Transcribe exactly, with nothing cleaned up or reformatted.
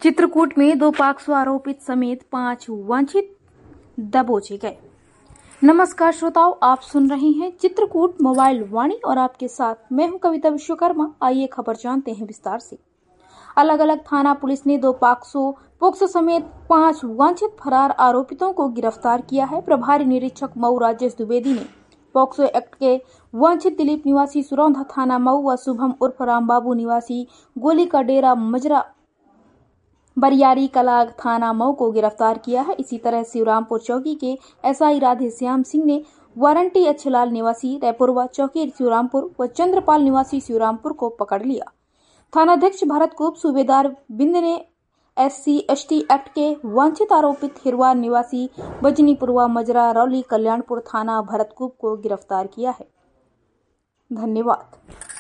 चित्रकूट में दो पॉक्सो आरोपित समेत पांच वांछित दबोचे गए। नमस्कार श्रोताओं, आप सुन रहे हैं चित्रकूट मोबाइल वाणी और आपके साथ मैं हूं कविता विश्वकर्मा। आइए खबर जानते हैं विस्तार से। अलग अलग थाना पुलिस ने दो पॉक्सो पोक्सो समेत पांच वांछित फरार आरोपितों को गिरफ्तार किया है। प्रभारी निरीक्षक मऊ राजेश द्विवेदी ने पॉक्सो एक्ट के वांछित दिलीप निवासी सुरौंधा थाना मऊ व शुभम उर्फ राम बाबू निवासी गोली का डेरा मजरा बरियारी कला थाना मऊ को गिरफ्तार किया है। इसी तरह शिवरामपुर चौकी के एसआई राधे श्याम सिंह ने वारंटी अच्छेलाल निवासी रायपुरवा चौकी शिवरामपुर व चंद्रपाल निवासी शिवरामपुर को पकड़ लिया। थानाध्यक्ष भरत कुप सूबेदार बिंद ने S C S T act के वांछित आरोपित हिरवार निवासी बजनीपुरवा मजरा रौली कल्याणपुर थाना भरत कुप को गिरफ्तार किया है। धन्यवाद।